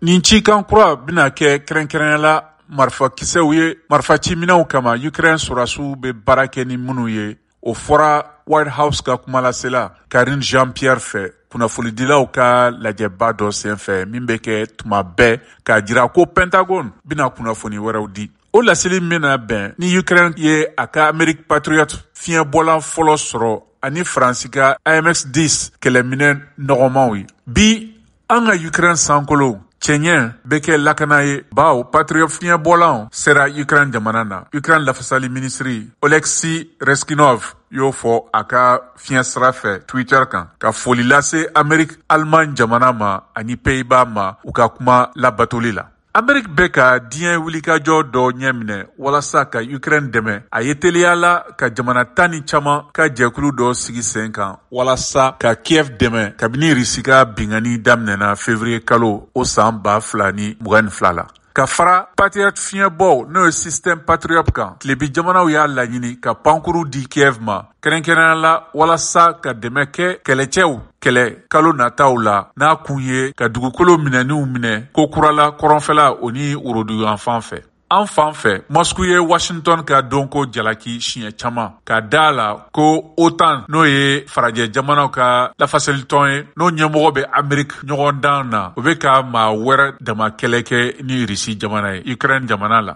nin cikan kura bina kɛ kɛrɛnkɛrɛnya la marifa kisɛw ye marifa ciminɛw kama Ukraine sɔrɔdasiw bɛ baara kɛ ni minnu ye. O fɔra White House ka kumalasela Karine Jean-Pierre fɛ kunnafonidilaw ka lajɛba dɔ senfɛ min bɛ kɛ tuma bɛɛ k'a jira ko Pentagon bina kunnafoni wɛrɛw di. O laseli bɛna bɛn ni Ukraine ye a ka Amerique Patriot fiɲɛbɔlan fɔlɔ sɔrɔ ani Faransi ka AMX-10 kɛlɛminɛ nɔgɔmanw ye. Bi an ka Ukraine sankolo cɛɲɛ bɛ kɛ lakana ye bawo Patriot fiɲɛbɔlanw sera Ukraine jamana na. Ukraine lafasali ministri Oleksiy Reznikov y'o fɔ a ka fiɲɛsira fɛ Twitter kan ka foli lase Amerique Allemagne jamana ma ani Pays-Bas ma u ka kuma labatoli la. Amerique bɛ ka diɲɛ wulikajɔ dɔ ɲɛminɛ walasa ka Ukraine dɛmɛ. A ye teliyala ka jamana 10 ni caman ka jɛkulu dɔ sigi sen kan walasa ka Kiev dɛmɛ kabini Rusi ka bingani daminɛna février kalo o san 2022 la. Ka fara Patriot fiɲɛbɔw n'o ye système Patriot kan, tilebi jamanaw y'a laɲini ka pankuru di Kiev ma kɛrɛnkɛrɛnya la walasa ka dɛmɛ kɛ kɛlɛcɛw kɛlɛ kalo nataw la n'a kun ye ka dugukolo minɛniw minɛ ko kurala kɔrɔnfɛla o ni woroduyan fan fɛ. An fan fɛ, Moscou ye Washington ka donko jalaki siɲɛ caman ka da la ko OTAN n'o ye farajɛ jamanaw ka lafaselitɔn ye n'o ɲɛmɔgɔ bɛ Amerique ɲɔgɔndan na o bɛ ka maa wɛrɛ dama kɛlɛ kɛ ni Rusi jamana ye Ukraine jamana la.